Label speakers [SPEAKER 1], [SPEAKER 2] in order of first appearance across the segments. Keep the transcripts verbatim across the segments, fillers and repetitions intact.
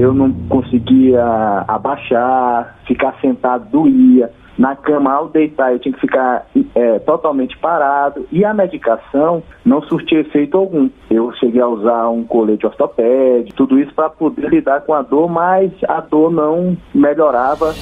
[SPEAKER 1] eu não conseguia abaixar, ficar sentado doía. Na cama, ao deitar, eu tinha que ficar é, totalmente parado e a medicação não surtia efeito algum. Eu cheguei a usar um colete ortopédico, tudo isso para poder lidar com a dor, mas a dor não melhorava.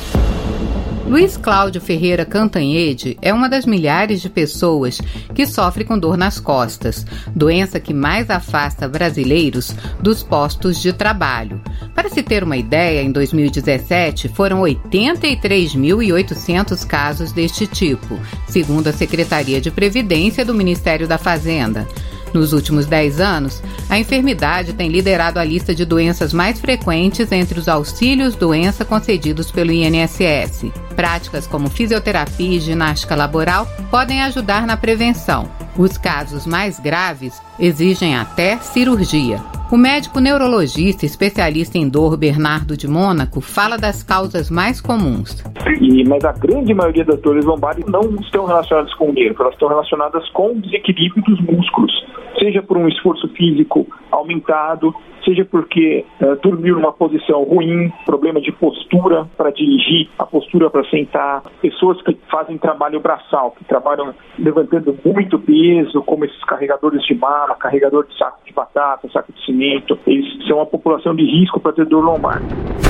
[SPEAKER 2] Luiz Cláudio Ferreira Cantanhede é uma das milhares de pessoas que sofre com dor nas costas, doença que mais afasta brasileiros dos postos de trabalho. Para se ter uma ideia, em dois mil e dezessete foram oitenta e três mil e oitocentos casos deste tipo, segundo a Secretaria de Previdência do Ministério da Fazenda. Nos últimos dez anos, a enfermidade tem liderado a lista de doenças mais frequentes entre os auxílios-doença concedidos pelo I N S S. Práticas como fisioterapia e ginástica laboral podem ajudar na prevenção. Os casos mais graves exigem até cirurgia. O médico neurologista especialista em dor Bernardo de Mônaco fala das causas mais comuns.
[SPEAKER 3] E, mas a grande maioria das dores lombares não estão relacionadas com o nervo, elas estão relacionadas com o desequilíbrio dos músculos, seja por um esforço físico aumentado, seja porque uh, dormiu numa posição ruim, problema de postura para dirigir, a postura para sentar, pessoas que fazem trabalho braçal, que trabalham levantando muito peso, como esses carregadores de mala, carregador de saco de batata, saco de cimento, eles são a população de risco para ter dor lombar.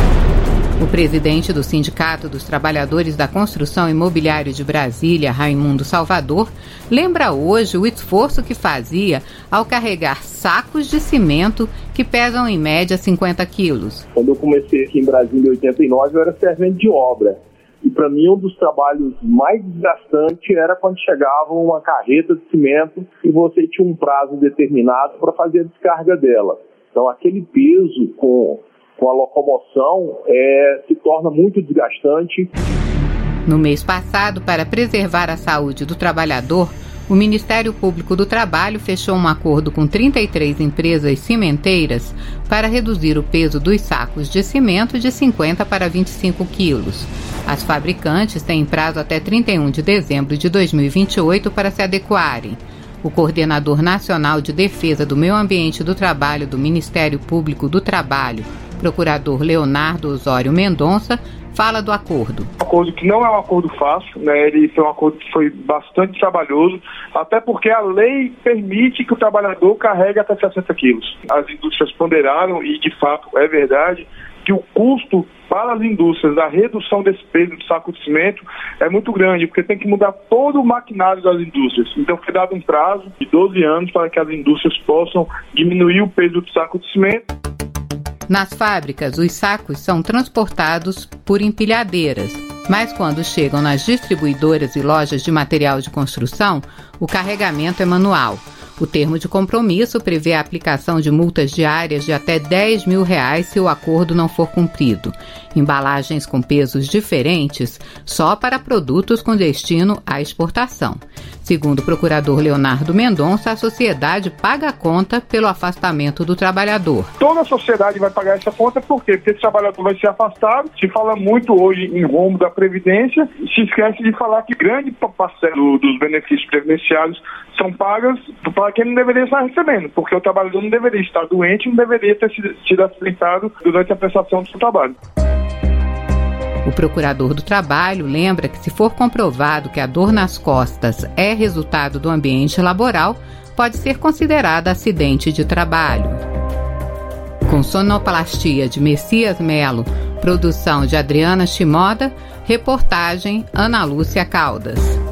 [SPEAKER 2] O presidente do Sindicato dos Trabalhadores da Construção Imobiliária de Brasília, Raimundo Salvador, lembra hoje o esforço que fazia ao carregar sacos de cimento que pesam em média cinquenta quilos.
[SPEAKER 4] Quando eu comecei aqui em Brasília em oitenta e nove, eu era servente de obra. E para mim um dos trabalhos mais desgastantes era quando chegava uma carreta de cimento e você tinha um prazo determinado para fazer a descarga dela. Então aquele peso com... com a locomoção, é, se torna muito desgastante.
[SPEAKER 2] No mês passado, para preservar a saúde do trabalhador, o Ministério Público do Trabalho fechou um acordo com trinta e três empresas cimenteiras para reduzir o peso dos sacos de cimento de cinquenta para vinte e cinco quilos. As fabricantes têm prazo até trinta e um de dezembro de dois mil e vinte e oito para se adequarem. O coordenador nacional de defesa do meio ambiente e do trabalho do Ministério Público do Trabalho, procurador Leonardo Osório Mendonça, fala do acordo.
[SPEAKER 3] Um acordo que não é um acordo fácil, né? Ele foi um acordo que foi bastante trabalhoso, até porque a lei permite que o trabalhador carregue até sessenta quilos. As indústrias ponderaram, e de fato é verdade, que o custo para as indústrias da redução desse peso de saco de cimento é muito grande, porque tem que mudar todo o maquinário das indústrias. Então foi dado um prazo de doze anos para que as indústrias possam diminuir o peso do saco de cimento.
[SPEAKER 2] Nas fábricas, os sacos são transportados por empilhadeiras, mas quando chegam nas distribuidoras e lojas de material de construção, o carregamento é manual. O termo de compromisso prevê a aplicação de multas diárias de até dez mil reais se o acordo não for cumprido. Embalagens com pesos diferentes só para produtos com destino à exportação. Segundo o procurador Leonardo Mendonça, a sociedade paga a conta pelo afastamento do trabalhador.
[SPEAKER 3] Toda a sociedade vai pagar essa conta, por quê? Porque esse trabalhador vai ser afastado. Se fala muito hoje em rombo da Previdência, se esquece de falar que grande parcela dos benefícios previdenciários são pagas para quem não deveria estar recebendo, porque o trabalhador não deveria estar doente, não deveria ter sido acidentado durante a prestação do seu trabalho.
[SPEAKER 2] O procurador do trabalho lembra que, se for comprovado que a dor nas costas é resultado do ambiente laboral, pode ser considerada acidente de trabalho. Com sonoplastia de Messias Melo, produção de Adriana Shimoda, reportagem Ana Lúcia Caldas.